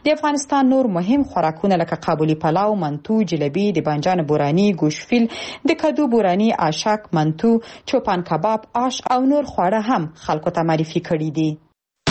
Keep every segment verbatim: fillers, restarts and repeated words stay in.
د افغانستان نور مهم خوراکونه لکه قابلی پلاو، منتو، جلبی، د بانجان بورانی، گوشفیل، د کدو بورانی، آشک، منتو، چوپان کباب، آش او نور خواړه هم خلکو ته معرفي کړي دي.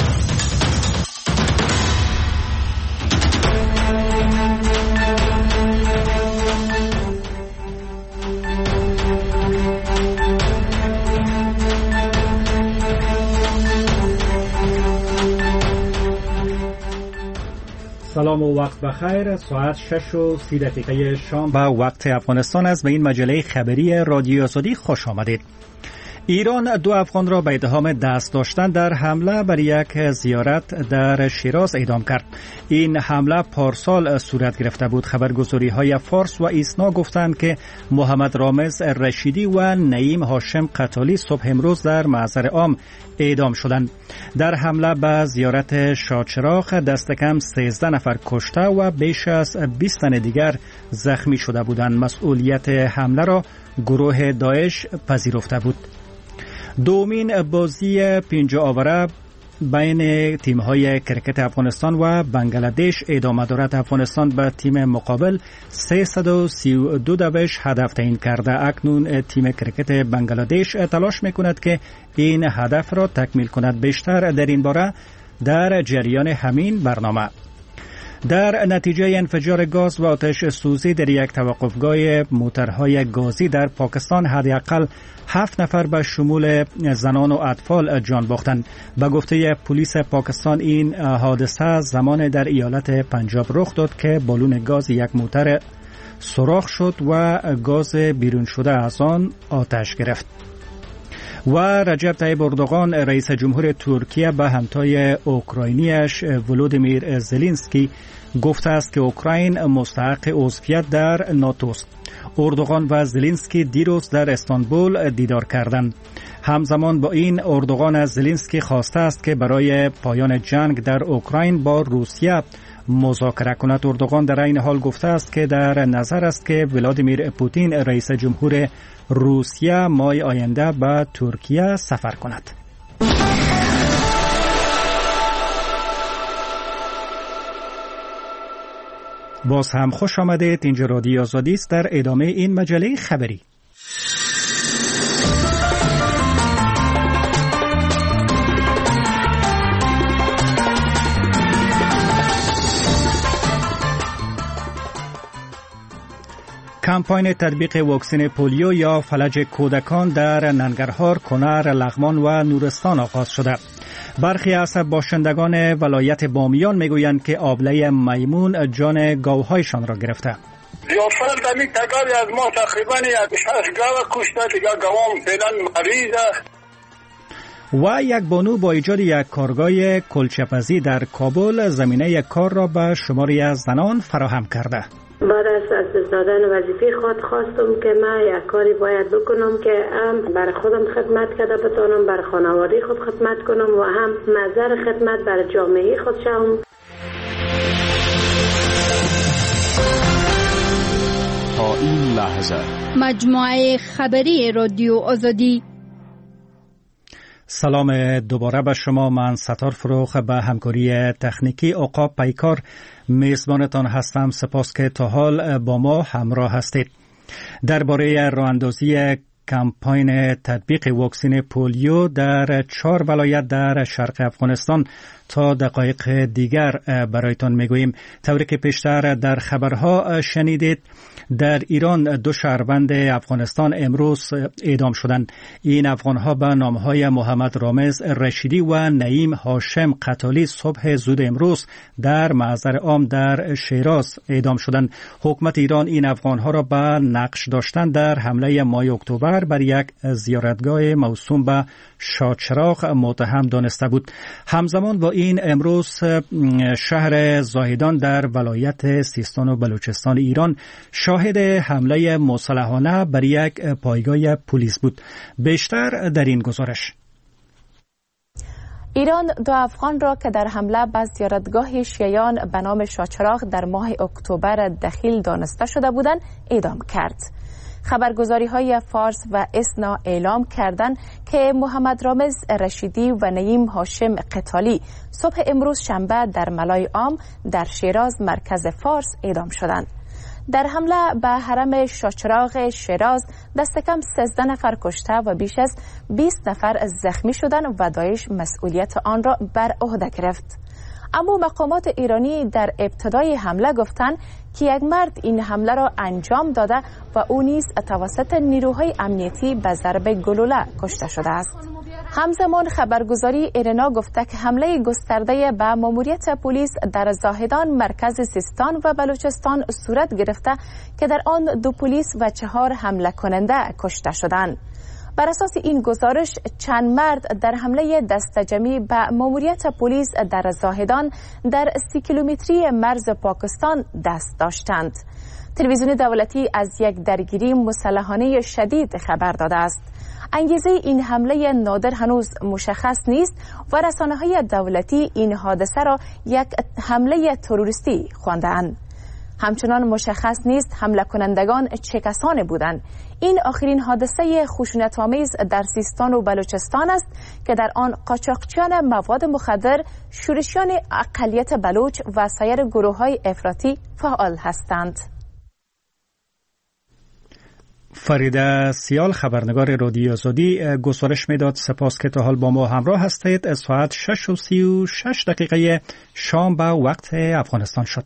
سلام و وقت بخیر. ساعت شش و سی دقیقه شام به وقت افغانستان است. به این مجله خبری رادیو آزادی خوش آمدید. ایران دو افغان را به اتهام دست داشتن در حمله بر یک زیارت در شیراز اعدام کرد. این حمله پارسال صورت گرفته بود. خبرگزاری های فارس و ایسنا گفتند که محمد رامز رشیدی و نعیم هاشم قتالی صبح امروز در محضر عام اعدام شدند. در حمله به زیارت شاهچراغ دست کم سیزده نفر کشته و بیش از بیست تن دیگر زخمی شده بودند. مسئولیت حمله را گروه داعش پذیرفته بود. دومین بازی پنجاه آوره بین تیم‌های کرکت افغانستان و بنگلادش ادامه دارد. افغانستان به تیم مقابل سیصد و سی و دو دوش هدف تعیین کرده. اکنون تیم کرکت بنگلادش تلاش می‌کند که این هدف را تکمیل کند. بیشتر در این باره در جریان همین برنامه. در نتیجه انفجار گاز و آتش سوزی در یک توقفگاه موترهای گازی در پاکستان حداقل هفت نفر به شمول زنان و اطفال جان باختند. به گفته پلیس پاکستان این حادثه زمان در ایالت پنجاب رخ داد که بالون گاز یک موتر سوراخ شد و گاز بیرون شده از آن آتش گرفت. و رجب طیب اردوغان رئیس جمهور ترکیه به همتای اوکراینیش ولودیمیر زلنسکی گفته است که اوکراین مستحق عضویت در ناتو است. اردوغان و زلنسکی دیروز در استانبول دیدار کردند. همزمان با این اردوغان از زلنسکی خواسته است که برای پایان جنگ در اوکراین با روسیه مذاکره کند. اردوغان در این حال گفته است که در نظر است که ولادیمیر پوتین رئیس جمهور روسیه ماه آینده به ترکیه سفر کند. باز هم خوش آمدید. اینجا رادیو آزادی است. در ادامه این مجله خبری کمپاین تطبیق واکسن پولیو یا فلج کودکان در ننگرهار، کنر، لغمان و نورستان آغاز شده. برخی از باشندگان ولایت بامیان میگویند که آبله میمون جان گاوهایشان را گرفته. زیافر دمی تکاری از ما تقریبا یک شش گاو کشته، دیگه گاوام فعلا مریضه. و یک بانو با ایجاد یک کارگاه کلچه‌پزی در کابل زمینه کار را به شماری از زنان فراهم کرده. بعد از از دست دادن وظیفه خود خواستم که من یک کاری باید بکنم که هم برای خودم خدمت کرده بتانم، برای خانواده خود خدمت کنم و هم نظر خدمت برای جامعه خود شوم. تا این لحظه مجموعه خبری رادیو آزادی. سلام دوباره به شما. من ستار فروخ به همکاری تکنیکی عقاب پیکار میزبانتان هستم. سپاس که تا حال با ما همراه هستید. درباره راهاندازی کمپاین تطبیق واکسن پولیو در چهار ولایت در شرق افغانستان تا دقایق دیگر برایتان میگوییم. طوری که پیشتر در خبرها شنیدید، در ایران دو شهروند افغانستان امروز اعدام شدند. این افغانها به نامهای محمد رامز رشیدی و نعیم هاشم قتالی صبح زود امروز در محضر عام در شیراز اعدام شدند. حکومت ایران این افغانها را به نقش داشتن در حمله ماه اکتبر بر یک زیارتگاه موسوم به شاهچراغ متهم دانسته بود. همزمان با این امروز شهر زاهدان در ولایت سیستان و بلوچستان ایران شاهد حمله مسلحانه بر یک پایگاه پلیس بود. بیشتر در این گزارش. ایران دو افغان را که در حمله به زیارتگاه شیعیان به نام شاهچراغ در ماه اکتبر دخیل دانسته شده بودند اعدام کرد. خبرگزاری های فارس و اسنا اعلام کردند که محمد رامز رشیدی و نعیم هاشم قتالی صبح امروز شنبه در ملای عام در شیراز مرکز فارس اعدام شدند. در حمله به حرم شاهچراغ شیراز دست کم سیزده نفر کشته و بیش از بیست نفر زخمی شدند و داعش مسئولیت آن را بر عهده گرفت. اما مقامات ایرانی در ابتدای حمله گفتند که یک مرد این حمله را انجام داده و او نیز توسط نیروهای امنیتی به ضرب گلوله کشته شده است. همزمان خبرگزاری ایرنا گفته که حمله گسترده به ماموریت پلیس در زاهدان مرکز سیستان و بلوچستان صورت گرفته که در آن دو پلیس و چهار حمله کننده کشته شدند. بر اساس این گزارش چند مرد در حمله دسته‌جمعی به ماموریت پلیس در زاهدان در سی کیلومتری مرز پاکستان دست داشتند. تلویزیون دولتی از یک درگیری مسلحانه شدید خبر داده است. انگیزه این حمله نادر هنوز مشخص نیست و رسانه‌های دولتی این حادثه را یک حمله تروریستی خواندند. همچنان مشخص نیست حمله کنندگان چه کسانی بودند. این آخرین حادثه خشونت‌آمیز در سیستان و بلوچستان است که در آن قاچاقچیان مواد مخدر، شورشیان اقلیت بلوچ و سایر گروه‌های افراطی فعال هستند. فریده سیال خبرنگار رادیو آزادی گزارش میداد. سپاس که تا حال با ما همراه هستید. ساعت شش و سی و شش دقیقه شام به وقت افغانستان شد.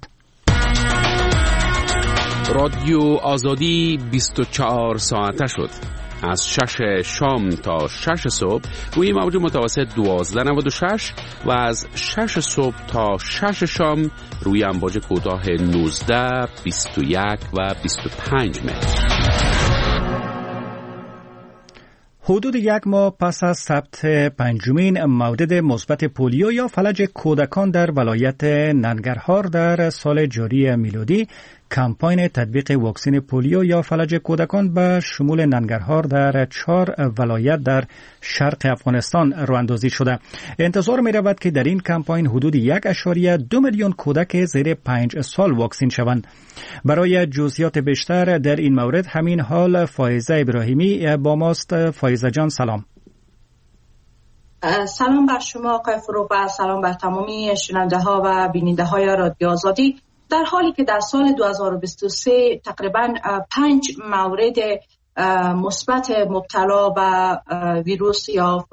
رادیو آزادی بیست و چهار ساعته شد. از شش شام تا شش صبح روی موج متوسط دوازده نود و شش و از شش صبح تا شش شام روی امواج کوتاه نوزده، بیست و یک و بیست و پنج متر. حدود یک ماه پس از ثبت پنجمین مورد مثبت پولیو یا فلج کودکان در ولایت ننگرهار در سال جاری میلادی، کمپاین تطبیق واکسن پولیو یا فلج کودکان به شمول ننگرهار در چهار ولایت در شرق افغانستان راه اندازی شده. انتظار می رود که در این کمپاین حدود یک اشاریه دو میلیون کودک زیر پنج سال واکسین شوند. برای جزئیات بیشتر در این مورد همین حال فائزه ابراهیمی با ماست. فائزه جان سلام. سلام بر شما آقای فروغ و سلام بر تمامی شنونده ها و بیننده های رادیو آزادی. در حالی که در سال دو هزار و بیست و سه تقریباً پنج مورد مثبت مبتلا به ویروس یا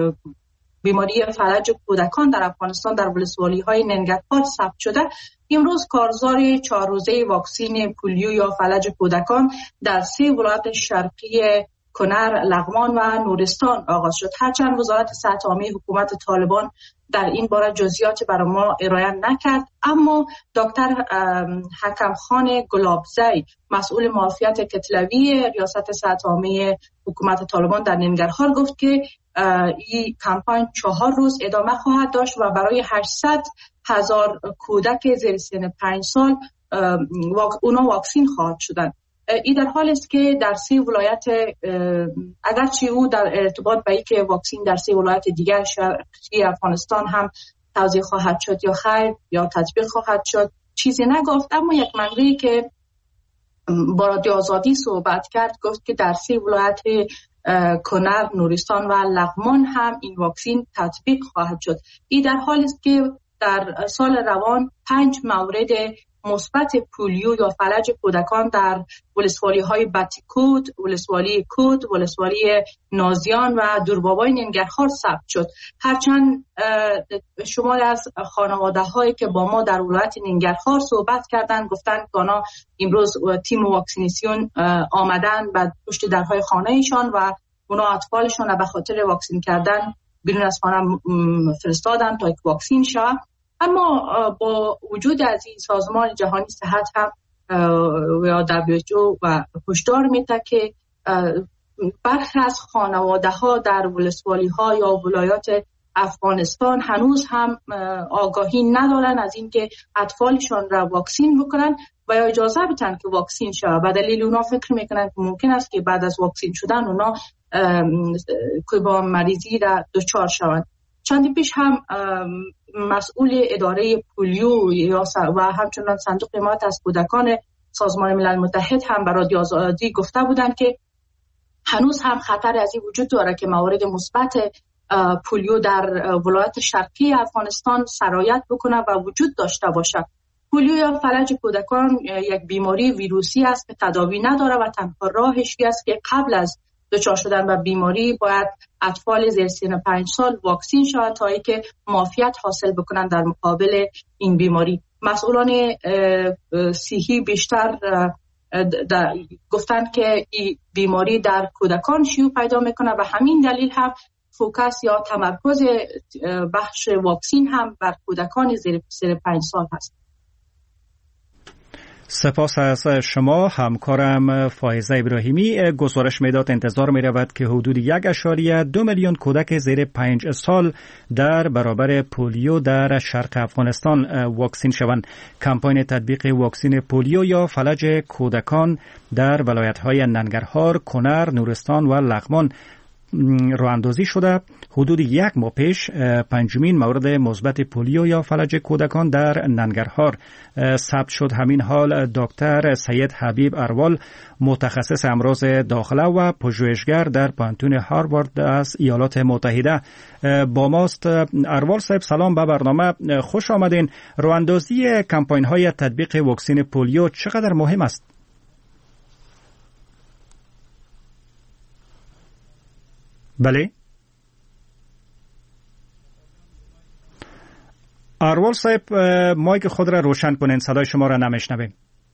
بیماری فلج کودکان در افغانستان در ولسوالی های ننگرهار ثبت شده، امروز کارزار چهار روزه واکسین پولیو یا فلج کودکان در سه ولایت شرقی کنر، لغمان و نورستان آغاز شد. هرچند وزارت صحت عامه حکومت طالبان در این باره جزئیات برای ما ارائه نکرد، اما دکتر حکم خان گلابزی مسئول معافیت کتلوی ریاست صحت عامه حکومت طالبان در ننگرهار گفت که این کمپاین چهار روز ادامه خواهد داشت و برای هشتصد هزار کودک زیر سن پنج سال اونا واکسین خواهد شدن. این در حال است که در سه ولایت، اگرچه او در ارتباط به اینکه واکسین در سه ولایت دیگر شرقی افغانستان هم توزیع خواهد شد یا خیر یا تطبیق خواهد شد چیزی نگفت، اما یک منبعی که با رادیو آزادی صحبت کرد گفت که در سه ولایت کنر، نورستان و لغمان هم این واکسین تطبیق خواهد شد. این در حال است که در سال روان پنج مورد مثبت پولیو یا فلج کودکان در ولسوالی های بطیکود، ولسوالی کود، ولسوالی نازیان و دوربابای ننگرهار ثبت شد. هرچند شماری از خانواده هایی که با ما در ولایت ننگرهار صحبت کردند گفتند که آنها امروز تیم واکسیناسیون آمدن بعد پشت درهای خانه ایشان و اونا اطفالشان را به خاطر واکسین کردن بیرون از خانه فرستادن تا یک واکسین شود. اما با وجود از این سازمان جهانی صحت هم یا دبلیو اچ او و هشدار میده که برخی از خانواده ها در ولسوالی ها یا ولایات افغانستان هنوز هم آگاهی ندارن از اینکه اطفالشان را واکسین بکنن و یا اجازه بدن که واکسین شود. به دلیل اونا فکر میکنن که ممکن است که بعد از واکسین شدن اونا که با مریضی را دچار شوند. چندی پیش هم مسئول اداره پولیو و همچنان صندوق حمایت از کودکان سازمان ملل متحد هم به رادیو آزادی گفته بودند که هنوز هم خطر از این وجود داره که موارد مثبت پولیو در ولایت شرقی افغانستان سرایت بکنه و وجود داشته باشه. پولیو یا فلج کودکان یک بیماری ویروسی است که تداوی نداره و تنها راهش است که قبل از دچار شدن به بیماری باید اطفال زیر سن پنج سال واکسین شود تا اینکه معافیت حاصل بکنن در مقابل این بیماری. مسئولان صحی بیشتر گفتند که این بیماری در کودکان شیوع پیدا میکنه و همین دلیل هم فوکس یا تمرکز بخش واکسین هم بر کودکان زیر سن پنج سال هست. سپاس از شما همکارم فائزه ابراهیمی. گزارش میداد انتظار می رود که حدود یک اشاریه دو میلیون کودک زیر پنج سال در برابر پولیو در شرق افغانستان واکسین شوند. کمپاین تطبیق واکسین پولیو یا فلج کودکان در ولایت‌های ننگرهار، کنر، نورستان و لغمان راه اندازی شده. حدود یک ماه پیش پنجمین مورد مثبت پولیو یا فلج کودکان در ننگرهار ثبت شد. همین حال دکتر سید حبیب اروال متخصص امراض داخله و پژوهشگر در پانتون هاروارد از ایالات متحده با ماست. اروال صاحب سلام به برنامه، خوش آمدین. راه اندازی کمپاین های تطبیق واکسین پولیو چقدر مهم است؟ بله اروال صاحب مایک خود را روشن کنین، صدای شما را نمیشنویم.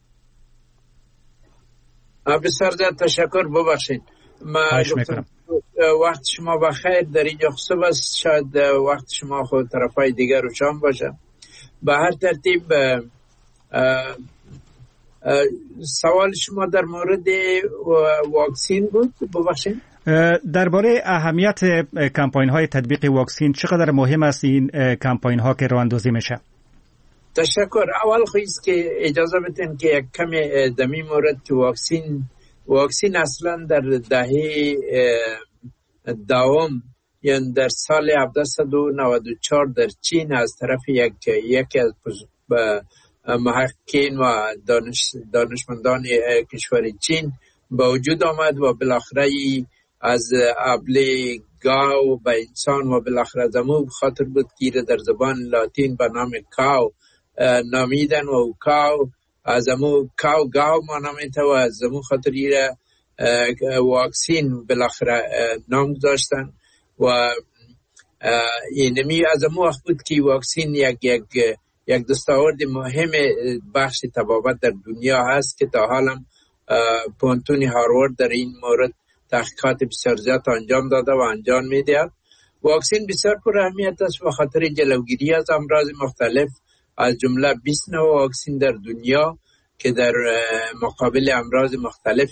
بسیار زیاد تشکر، ببخشید. من وقت شما بخیر. در اینجا خصوص است، شاید وقت شما خود طرفای دیگر روشن باشه. به هر ترتیب سوال شما در مورد واکسین بود، ببخشید. درباره اهمیت کمپاین های تطبیق واکسین چقدر مهم است این کمپاین ها که راه اندازی میشه؟ تشکر. اول خواهیست که اجازه بدین که یک کمی دمی مورد که واکسین واکسین اصلا در دهه دوم یعنی در سال هفده نود و چهار در چین از طرف یک یکی از محققین و دانش دانشمندان کشور چین به وجود آمد و بالاخره از ابله گاو به انسان و بالاخره از امو خاطر بود که در زبان لاتین به نام کاو نامیدن و کاو از امو کاو گاو ما نامیده و از امو خاطر ایره واکسین بالاخره نام داشتن و اینمی از امو وقت بود که واکسین یک یک یک دستاورد مهم بخش طبابت در دنیا هست که تا حالم پانتون هاروارد در این مورد تحقیقات بسیار زیاد انجام داده و انجام میدهد. واکسین بسیار پر اهمیت است و خاطر جلوگیری از امراض مختلف از جمله بیست نوع واکسین در دنیا که در مقابل امراض مختلف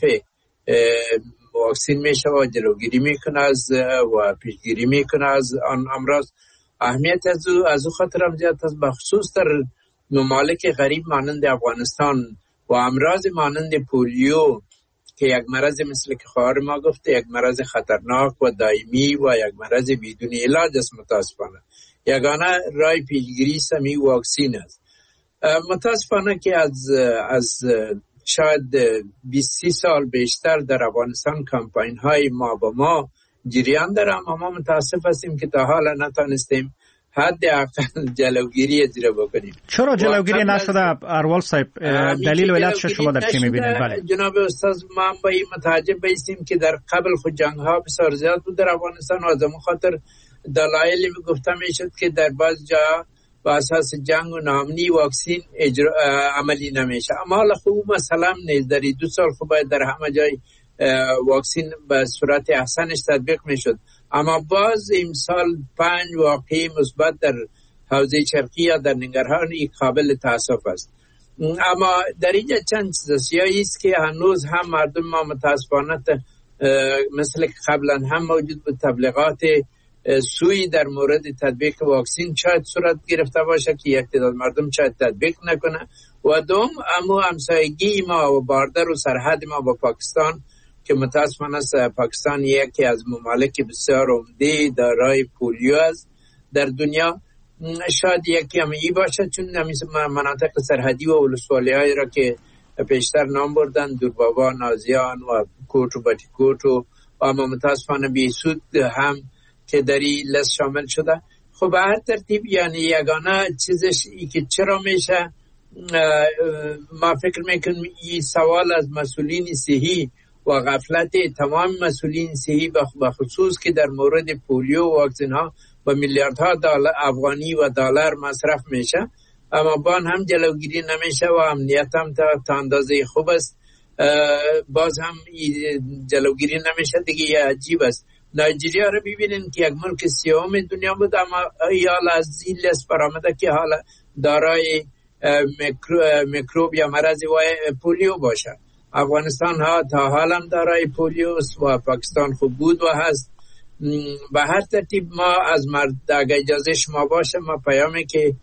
واکسین میشه و جلوگیری میکنه از و پیشگیری میکنه از آن امراض. اهمیت از او از او خاطر هم زیاد است، بخصوص در ممالک غریب مانند افغانستان و امراض مانند پولیو که یک مرض مثل که خواهر ما گفته یک مرض خطرناک و دائمی و یک مرض بدون علاج است. متاسفانه یگانه راه پیشگیری سمی واکسین است. متاسفانه که از از شاید بیست سال بیشتر در افغانستان کمپاین های ما با ما جریان دارم، اما متاسف هستیم که تا حالا نتانستیم حد اقل جلوگیری زیر بکنیم. چرا جلوگیری نشده اروال صاحب؟ دلیل و علت شما در چی میبینید؟ بله جناب استاد، ما باید متعجب بایستیم که در قبل خود جنگ ها بسیار زیاد بود در افغانستان و از اون خاطر دلایلی گفته میشد که در بعض جا با اساس جنگ و ناامنی واکسین اجرا عملی نمیشه. اما حالا خوب مثلا نیز در دو سال خوب باید در همه جای واکسین به صورت احسنش تطبیق میشد، اما باز امسال پنج واقعی مثبت در حوزه شرقی یا در ننگرهار قابل تاسف است. اما در اینجا چند چیز سیاهی است که هنوز هم مردم ما متاسفانه مثل قبلا هم موجود بود تبلیغات سوی در مورد تطبیق واکسین شاید صورت گرفته باشه که یک تعداد مردم شاید تطبیق نکنه و دوم امو همسایگی ما و باردر و سرحد ما با پاکستان که متاسفانه پاکستان یکی از ممالک بسیار عمده دارای پولیو است در دنیا، شاید یکی هم ای باشه چون مناطق سرحدی و ولسوالی هایی را که پیشتر نام بردن، دوربابا، نازیان و کوٹ و باتی کوت و اما متاسفانه بیسود هم که در این لست شامل شده. خب به هر ترتیب یعنی یگانه چیزش ای که چرا میشه، ما فکر میکنم این سوال از مسئولین صحی و غفلت تمام مسئولین صحی به خصوص که در مورد پولیو و واکسن ها با میلیاردها دلار افغانی و دلار مصرف میشه، اما بان هم جلوگیری نمیشه و امنیت هم تا اندازه خوب است، باز هم جلوگیری نمیشه دیگه. یه عجیب است. نایجریا رو ببینین که یک ملک سیوم دنیا بود، اما حالا از این لست برآمده که حالا دارای میکروب یا مرض پولیو باشه. افغانستان ها تا حالم دارای پولیو و پاکستان خوب بود و هست. به هر ترتیب ما از مرد اگه اجازه شما باشه، ما پیامی که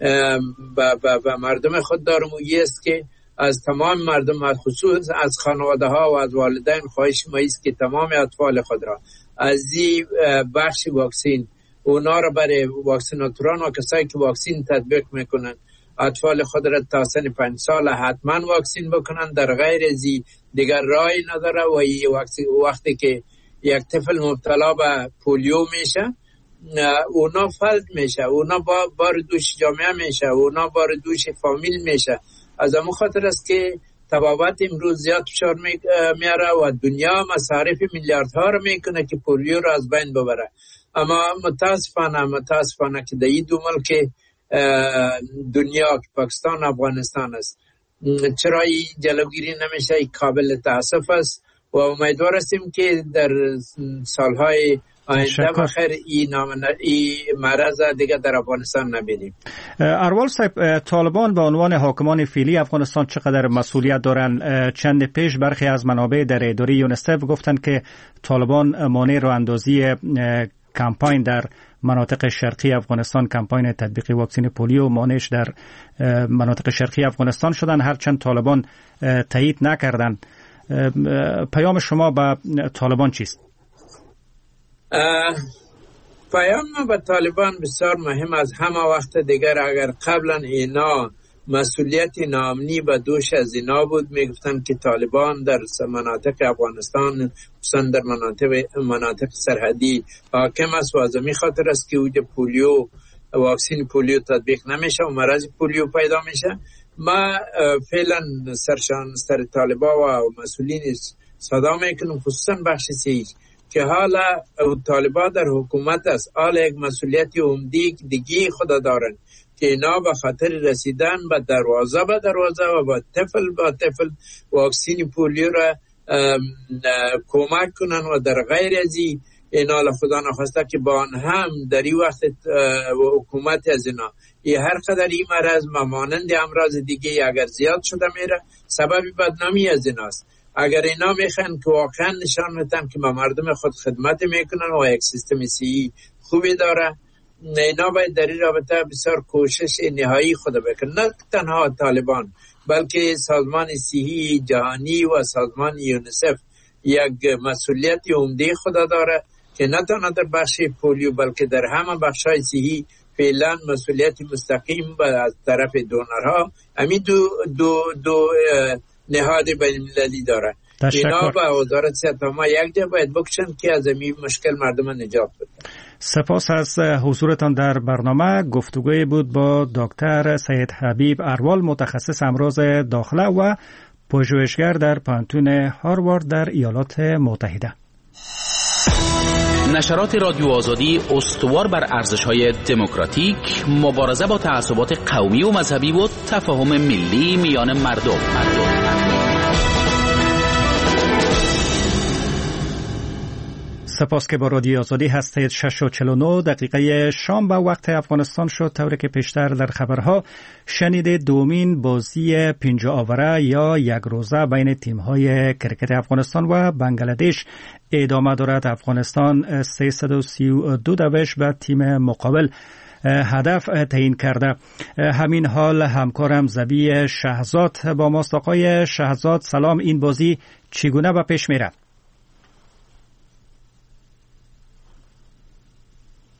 به مردم خود دارم و یه است که از تمام مردم، خصوص از خانواده ها و از والدین، خواهش ما است که تمام اطفال خود را از این بخش واکسین، اونا را برای واکسیناتوران و کسایی که واکسین تطبیق میکنن، اطفال خود را تا سن پنج سال حتما واکسین بکنن. در غیر ازی دیگر راهی نداره و وقتی که یک طفل مبتلا به پولیو میشه، اونا فلج میشه، اونا بار دوش جامعه میشه، اونا بار دوش فامیل میشه. از همون خاطر است که تبابت امروز زیاد فشار میاره و دنیا مصارف میلیاردها رو میکنه که پولیو رو از بین ببره. اما متاسفانه متاسفانه که در این دو ملک دنیا که پاکستان و افغانستان است، چرا این جلوگیری نمیشه، این قابل تاسف است و امیدوار هستیم که در سالهای آینده بخیر این ای مرض دیگه در افغانستان نبینیم. اروال صاحب، طالبان به عنوان حاکمان فعلی افغانستان چقدر مسئولیت دارن؟ چند پیش برخی از منابع در اداره یونیسف گفتند که طالبان مانع راه اندازی کمپاین در مناطق شرقی افغانستان، کمپاین تطبیق واکسن پولیو مانعش در مناطق شرقی افغانستان شدن، هرچند طالبان تایید نکردند. پیام شما به طالبان چیست؟ پیام ما به طالبان بسیار مهم از همه وقت دیگر. اگر قبلا اینا مسئولیت نامنی به دوش از اینا بود، میگفتن که طالبان در مناطق افغانستان، خصوصا در مناطق مناطق سرحدی حاکم است و از این خاطر است که وجود پولیو، واکسن پولیو تطبیق نمیشه و مرض پولیو پیدا میشه. ما فعلا سرشان سر طالبان و مسئولین صدا میکنم، خصوصا بخش سی که حالا طالبان در حکومت است، حالا یک مسئولیت عمده دیگه خدا دارن که اینا به خاطر رسیدن به دروازه به دروازه و با طفل با طفل واکسین پولیو را کمک کنن و در غیر ازی اینا خدا نخواسته که با آن هم در این وقت حکومت از اینا ای هر قدر این مرض مانند امراض دیگه اگر زیاد شده میره، سبب بدنامی از ایناست. اگر اینا میخوان که واقعا نشان بدن که با مردم خود خدمت میکنن و یک سیستم صحی خوبی داره، اینا باید در این رابطه بسیار کوشش نهایی خود بکنن. نه تنها طالبان بلکه سازمان صحی جهانی و سازمان یونیسف یک مسئولیت عمده خود داره که نه تنها در بخش پولیو بلکه در همه بخش‌های صحی فعلا مسئولیت مستقیم از طرف دونرها همین دو دو دو نهاد بین‌المللی داره. اینا با وزارت صحت ما یک جا باید بکشن که از این مشکل مردم نجات بده. سپاس از حضورتان در برنامه. گفتگوی بود با دکتر سید حبیب اروال، متخصص امراض داخله و پژوهشگر در پانتون هاروارد در ایالات متحده. نشرات رادیو آزادی استوار بر ارزش‌های دموکراتیک، مبارزه با تعصبات قومی و مذهبی و تفاهم ملی میان مردم. مردم. سپاس که با رادیو آزادی هستید. شش و چهل و نه دقیقه شام به وقت افغانستان شد. طوری که پیشتر در خبرها شنیدید، دومین بازی پنج آوره یا یک روزه بین تیم‌های کرکت افغانستان و بنگلادش ادامه دارد. افغانستان سیصد و سی و دو دوش به تیم مقابل هدف تعیین کرده. همین حال همکارم زبی شهزاد با ماست. آقای شهزاد سلام، این بازی چگونه به پیش میره؟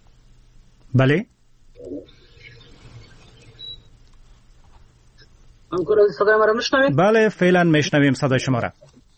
بله همکار عزیز صدای ما را میشنوید؟ بله فعلا میشنویم صدای شما را.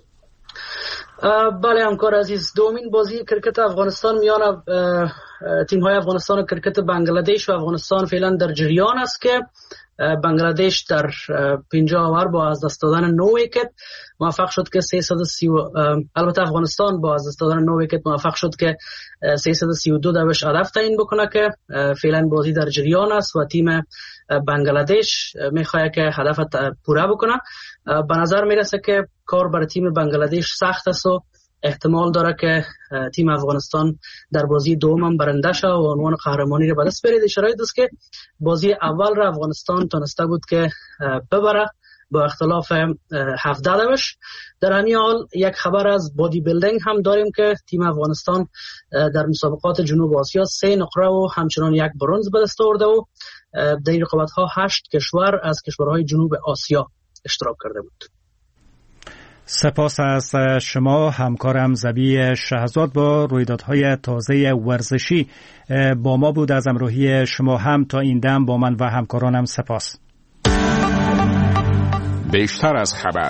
بله همکار عزیز، دومین بازی کرکت افغانستان میان تیم های افغانستان و کرکت بنگلادش و افغانستان فعلا در جریان است که بنگلادش در پنجاه اوور با از دست دادن نو ویکت موفق شد که سیصد و سی البته افغانستان با از دست دادن نو ویکت موفق شد که سیصد و سی و دو دوش هدف تعیین بکنه که فعلا بازی در جریان است و تیم بنگلادش میخواد که هدف پوره بکنه. به نظر میرسه که کار برای تیم بنگلادش سخت است و احتمال داره که تیم افغانستان در بازی دوم هم برنده شود و عنوان قهرمانی را به دست بیاره. شرایط است که بازی اول را افغانستان تونسته بود که ببره با اختلاف هفده دوش. در همین حال یک خبر از بادی بیلدینگ هم داریم که تیم افغانستان در مسابقات جنوب آسیا سه نقره و همچنان یک برنز به دست آورده و در این رقابت ها هشت کشور از کشورهای جنوب آسیا اشتراک کرده بود. سپاس از شما همکارم زبی شهزاد با رویدادهای تازه ورزشی با ما بود. از همراهی شما هم تا این دم با من و همکارانم سپاس. بیشتر از خبر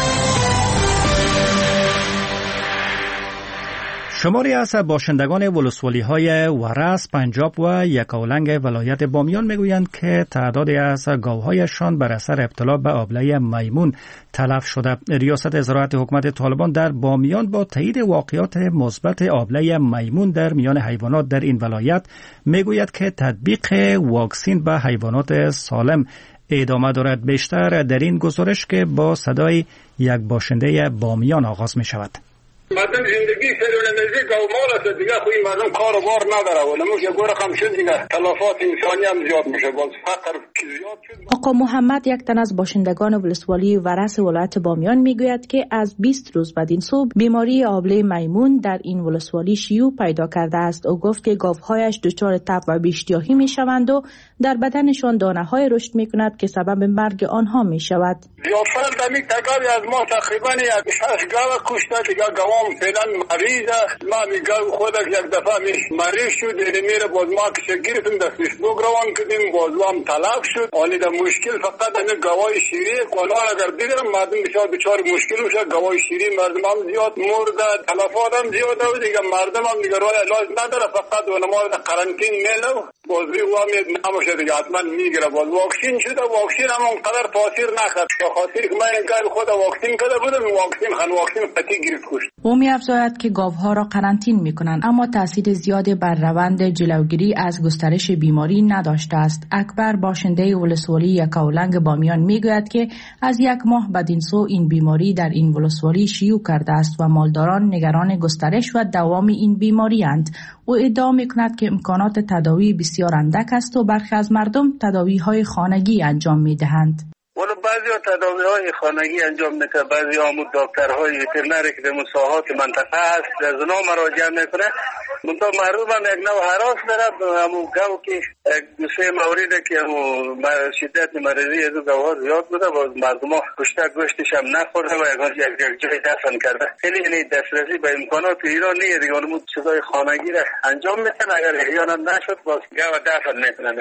شماری از باشندگان ولسوالی‌های ورس، پنجاب و یکاولنگ ولایت بامیان میگویند که تعدادی از گاوهایشان بر اثر ابتلا به آبله میمون تلف شده. ریاست زراعت حکومت طالبان در بامیان با تایید واقعات مثبت آبله میمون در میان حیوانات در این ولایت میگوید که تطبیق واکسین به حیوانات سالم ادامه دارد. بیشتر در این گزارش که با صدای یک باشنده بامیان آغاز می شود. مردم زندگی سرون نزدیک گاو مال است دیگه، خو این مردم کار و بار نداره و نموش گوره خم شد دیگه تلفات انسانی هم زیاد میشه، باز فقر که زیاد شد. آقا محمد یک تن از باشندگان ولسوالی ورس ولایت بامیان میگوید که از بیست روز بعد این صبح بیماری آبله میمون در این ولسوالی شیوع پیدا کرده است. او گفت که گاوهایش دچار تب و بی‌اشتیاهی میشوند و در بدنشان دانه‌های رشد میکند که سبب مرگ آنها میشود. زیادتر دمی تکاری از ما تقریبا یک شش گاو کشته دیگه. گاوام فعلا مریضه. ما میگم خودش یک دفعه میش مریض شد، یعنی میره باز ما که گرفتیم در فیسبوک روان کردیم، باز هم تلف شد. حالی در مشکل فقط این گاوای شیری قانون اگر دیدم مردم بسیار بیچاره مشکل میشه. گاوای شیری مردم هم زیاد مرده، تلفات هم زیاده و دیگه مردم هم دیگه راه علاج نداره، فقط و ما در قرنطین میلو بازی و هم نموشه دیگه حتما میگیره. باز واکسین شده، واکسین هم اونقدر تاثیر نکرد به خاطر که من اینکار خود واکسین کرده بودم، واکسین خن واکسین قطعی گرفت کشت. او می‌افزاید که گاوها را قرنطین می‌کنند اما تاثیر زیادی بر روند جلوگیری از گسترش بیماری نداشته است. اکبر باشنده ولسوالی یکاولنگ بامیان میگوید که از یک ماه بعد این سو این بیماری در این ولسوالی شیوع کرده است و مالداران نگران گسترش و دوام این بیماری اند. او ادعا می‌کند که امکانات تداوی بسیار اندک است و برخی از مردم تداوی‌های خانگی انجام می‌دهند. ولی بعضی ها تداوی های خانگی انجام میکنه، بعضی ها همون دکترهای وترنری که در مساحات منطقه هست از اونا مراجعه میکنه. منطقه معروف هم یک نوع هراس داره. همون گاو که دو سه مورده که همون شدت مریضی از گاو ها زیاد بوده، باز مردم ها کشته گوشتش هم نخورده و یک جای دفن کرده. خیلی یعنی دسترسی به امکانات ایران نیست دیگه. اون چیزای خانگی را انجام میکنه، اگر احیانا نشد باز گاو دفن میکنه.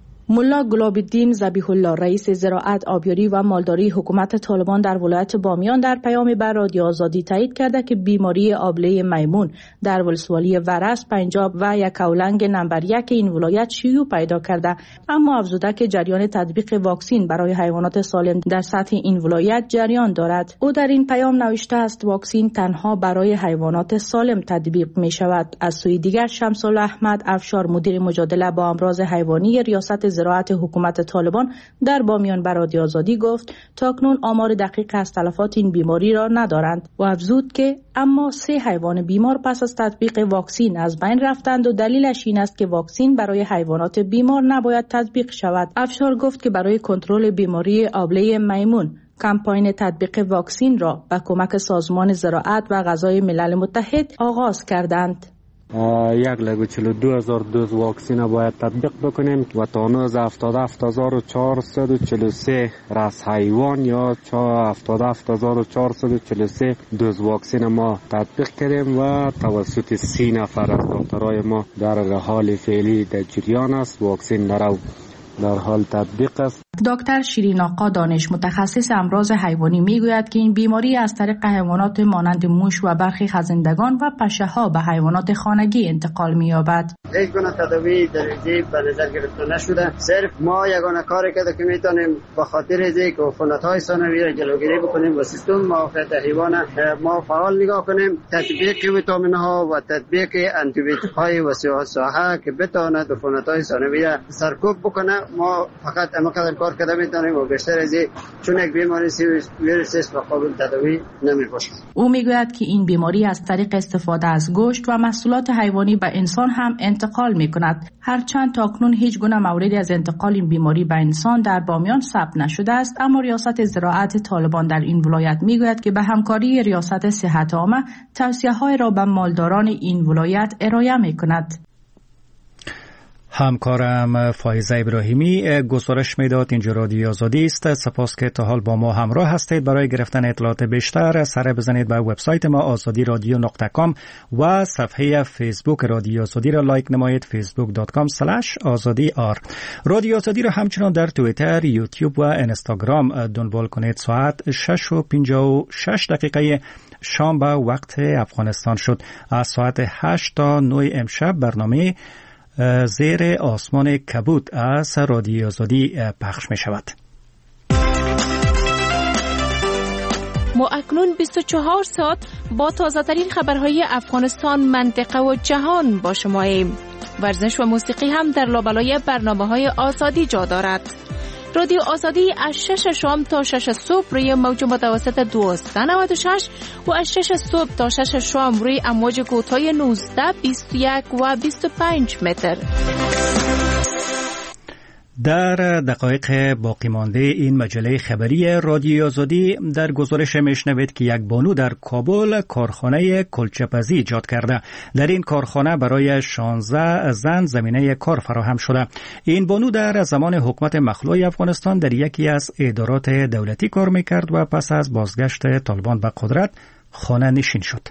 ملا گلاب‌الدین ذبیح الله رئیس زراعت، آبیاری و مالداری حکومت طالبان در ولایت بامیان در پیامی بر رادیو آزادی تایید کرده که بیماری آبله میمون در ولسوالی ورس، پنجاب و یکاولنگ نمبر یک این ولایت شیوع پیدا کرده، اما افزوده که جریان تطبیق واکسین برای حیوانات سالم در سطح این ولایت جریان دارد. او در این پیام نوشته است واکسین تنها برای حیوانات سالم تطبیق می شود. از سوی دیگر شمس الله احمد افشار مدیر مجادله با امراض حیوانی ریاست زراعت حکومت طالبان در بامیان بر رادیو آزادی گفت تاکنون آمار دقیق از تلفات این بیماری را ندارند و افزود که اما سه حیوان بیمار پس از تطبیق واکسین از بین رفتند و دلیلش این است که واکسین برای حیوانات بیمار نباید تطبیق شود. افشار گفت که برای کنترل بیماری آبله میمون کمپاین تطبیق واکسین را با کمک سازمان زراعت و غذای ملل متحد آغاز کردند. یک لگو چلو دو هزار دوز واکسین باید تطبیق بکنیم و تا هنوز هفتاد و هفت هزار و چهارصد و چهل و سه رأس حیوان یا هفتاد و هفت هزار و چهارصد و چهل و سه دوز واکسین ما تطبیق کردیم و توسط سی نفر از دکترای ما در حال فعلی در جریان است. واکسین در در حال تطبیق است. دکتر شیرین آقا دانش متخصص امراض حیوانی میگوید که این بیماری از طریق حیوانات مانند موش و برخی خزندگان و پشه‌ها به حیوانات خانگی انتقال می‌یابد. هیچ گونه تداوی درجی به نظر گرفته نشده. صرف ما یگانه کاری که که میتونیم به خاطر ازی که عفونت‌های ثانویه را جلوگیری بکنیم و سیستم معافیت حیوان ما فعال نگاه کنیم. تطبیق ویتامین‌ها و تطبیق آنتی بیوتیک‌های وسیع که بتواند عفونت‌های ثانویه سرکوب بکنه. ما فقط همینقدر کار کرده میتونیم و بیشتر از این چون یک بیماری ویروسی است و قابل تداوی نمیباشه. او میگوید که این بیماری از طریق استفاده از گوشت و محصولات حیوانی به انسان هم انتقال میکند. هرچند تاکنون هیچ گونه موردی از انتقال این بیماری به انسان در بامیان ثبت نشده است، اما ریاست زراعت طالبان در این ولایت میگوید که به همکاری ریاست صحت عامه توصیه‌های را به مالداران این ولایت ارائه میکند. همکارم فایزه ابراهیمی گزارش میداد. اینجا رادیو آزادی است. سپاس که تا حال با ما همراه هستید. برای گرفتن اطلاعات بیشتر سر بزنید به وبسایت ما آزادی رادیو نقطه کام و صفحه فیسبوک رادیو آزادی را لایک نمایید فیسبوک دات کام اسلش آزادی آر. رادیو آزادی را همچنان در توییتر، یوتیوب و اینستاگرام دنبال کنید. ساعت شش و پنجاه و شش دقیقه شام به وقت افغانستان شد. از ساعت هشت تا نه امشب برنامه زیر آسمان کبود از رادیو آزادی پخش می شود. ما اکنون بیست و چهار ساعت با تازه ترین خبرهای افغانستان، منطقه و جهان با شماییم. ورزش و موسیقی هم در لابلای برنامه‌های آزادی جا دارد. رادیو آزادی از شش شام تا شش صبح روی موج متوسط دویست و نود و شش و از شش صبح تا شش شام روی امواج کوتاه نوزده، بیست و یک و بیست و پنج متر. در دقایق باقی مانده این مجله خبری رادیو آزادی در گزارش میشنوید که یک بانو در کابل کارخانه کلچه‌پزی ایجاد کرده. در این کارخانه برای شانزده زن زمینه کار فراهم شده. این بانو در زمان حکومت مخلوع افغانستان در یکی از ادارات دولتی کار میکرد و پس از بازگشت طالبان به قدرت خانه نشین شد.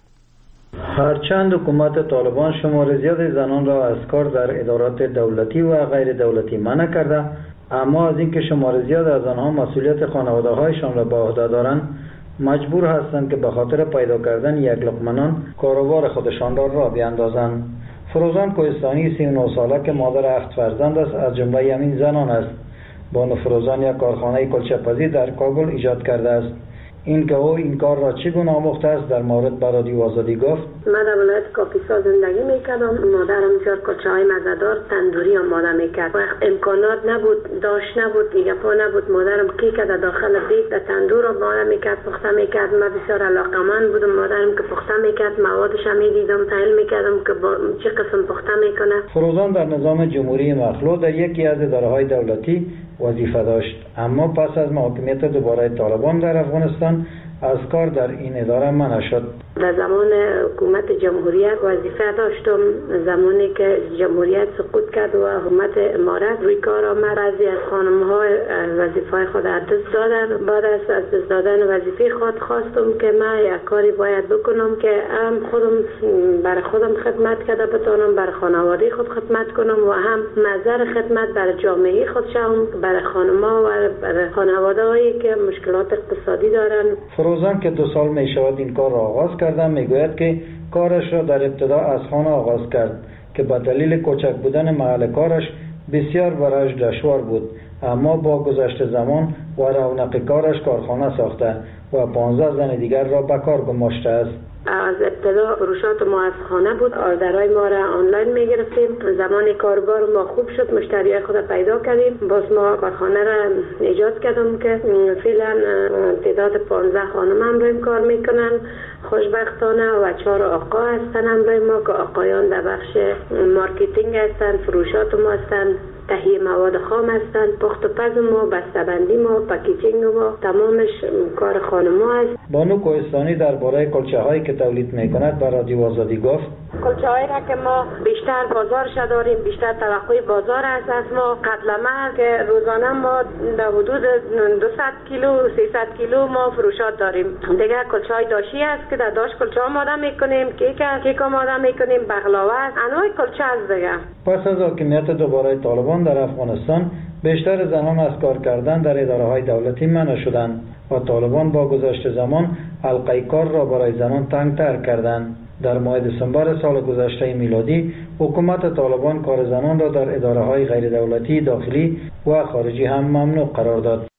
هرچند حکومت طالبان شمار زیاد زنان را از کار در ادارات دولتی و غیر دولتی منع کرده، اما از اینکه شمار زیاد از آنها مسئولیت خانواده‌هایشان را به عهده دارند، مجبور هستند که به خاطر پیدا کردن یک لقمه نان کاروبار خودشان را راه بیاندازند. فروزان کوهستانی سی و نه ساله که مادر هفت فرزند است از جمله همین زنان است. بانو فروزان یک کارخانه کلچه‌پزی در کابل ایجاد کرده است. این که او این کار را چگونه آموخته است در مورد به رادیو آزادی گفت: من در ولایت کاپیسا زندگی میکردم. مادرم بسیار کلچه‌های مزه‌دار تندوری آماده میکرد. وقت امکانات نبود، داشت نبود، دیگه پا نبود. مادرم کی که در داخل بیت در تندور آماده میکرد، پخته میکرد. من بسیار علاقه‌مند بودم. مادرم که پخته میکرد موادش هم میدیدم، تحلیل میکردم که با چه قسم پخته میکنه. فروزان در نظام جمهوری مخلوع در یکی از اداره‌های دولتی وظیفه داشت، اما پس از محاکمیت دوباره طالبان در افغانستان از کار در این اداره منع شد. در زمان حکومت جمهوریت وظیفه داشتم. زمانی که جمهوریت سقوط کرد و حکومت امارت روی کار آمد، بعضی از خانم‌ها وظیفه خود از دست دادن. بعد از دست دادن وظیفه خود خواستم که من یک کاری باید بکنم که هم خودم برای خودم خدمت کرده بتونم، برای خانواده خود خدمت کنم و هم نظر خدمت برای جامعه خود شوم، برای خانم‌ها و برای خانواده‌هایی که مشکلات اقتصادی دارن. فروزان که دو سال می شود این کار را آغاز کردن میگوید که کارش را در ابتدا از خانه آغاز کرد که به دلیل کوچک بودن محل کارش بسیار برایش دشوار بود، اما با گذشت زمان و رونق کارش کارخانه ساخته و پانزده زن دیگر را به کار گماشته است. از ابتدا فروشات ما از خانه بود. آردرهای ما را آنلاین می گرفتیم. زمان کاربار ما خوب شد، مشتریای خود پیدا کردیم. باز ما کارخانه را ایجاد کردم که فعلا تعداد پانزده خانم هم روی کار میکنن خوشبختانه و چهار آقا هستن هم روی ما که آقایان در بخش مارکتینگ هستن، فروشات ما هستن، تهیه مواد خام هستند، پخت و پز ما، بسته‌بندی ما، پکیجینگ ما، تمامش کار خانم‌ها است. بانو کوهستانی درباره کلچه‌هایی که تولید می‌کند به رادیو آزادی گفت: کلچه‌هایی را که ما بیشتر بازارش داریم، بیشتر توقع بازار است از ما. قتلمه که روزانه ما در حدود دویست کیلو سیصد کیلو ما فروشات داریم. دیگه کلچه‌های داشی است که در داش کلچه آماده می‌کنیم، کیک کیک آماده می‌کنیم، بقلاوه، انواع کلچه است دیگه. پس از حاکمیت دوباره طالبان در افغانستان بیشتر زنان از کار کردن در اداره‌های دولتی منع شدند و طالبان با گذشت زمان حلقه کار را برای زنان تنگ‌تر کردند. در ماه دسامبر سال گذشته میلادی حکومت طالبان کار زنان را در اداره‌های غیر دولتی داخلی و خارجی هم ممنوع قرار داد.